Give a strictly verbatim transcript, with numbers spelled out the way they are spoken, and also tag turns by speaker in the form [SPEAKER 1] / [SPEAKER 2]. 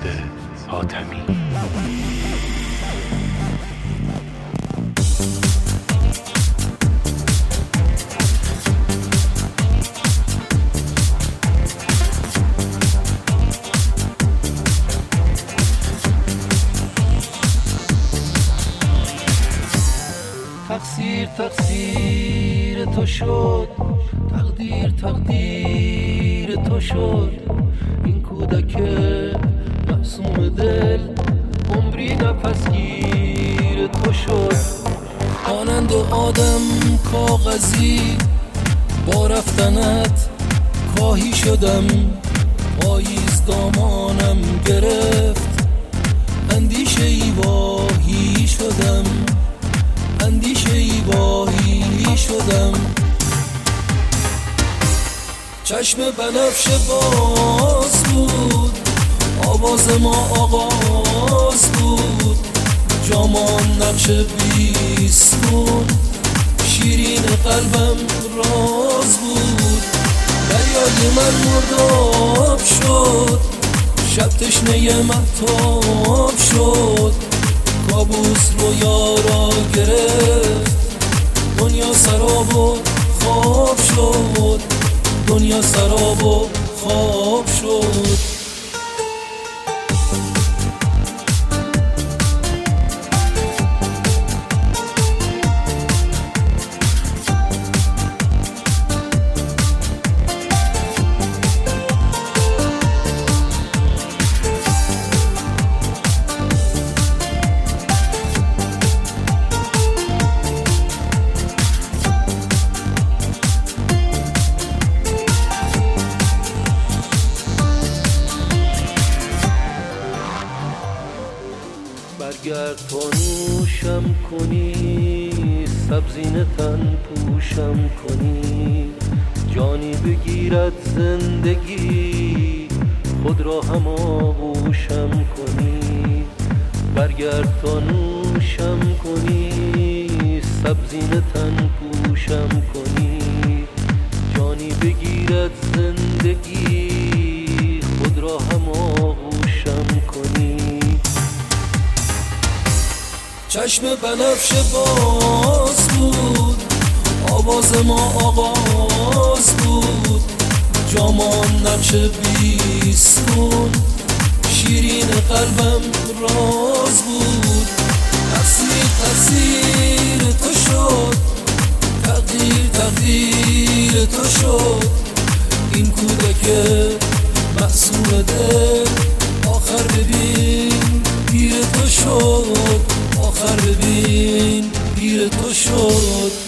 [SPEAKER 1] حاتمی.
[SPEAKER 2] تقصیر تقصیر تو شد، تقدیر تقدیر تو شد. این کودک معصوم دل عمری نفسگیر تو شد. مانند آدم کاغذی با رفتنت کاهی شدم. پاییز دامانم گرفت، اندیشه ای واهی شدم، اندیشه ای واهی شدم. چشم بنفشه باز بود، آواز ما آغاز بود. جامان نقش بیستون، شیرین قلبم راز بود. دریای من مرداب شد، شب تشنه مهتاب شد. کابوس رویا را گرفت، دنیا سراب و خواب شد، دنیا سراب و خواب شد. برگرد تا نوشم کنی، سبزین تن پوشم کنی. جانی بگیرد زندگی، خود را هم آغوشم کنی. برگرد تا نوشم کنی، سبزین تن پوشم کنی. جانی بگیرد زندگی، خود را هم آغوشم کنی. چشم بنفشه باز بود، آواز ما آغاز بود. جامان نقش بیستون، شیرین قلبم راز بود. تقصیر تقصیر تو شد، تقدیر تقدیر تو شد. این کودک معصوم دل آخر ببین پیر تو شد، آخر ببین پیر تو شد.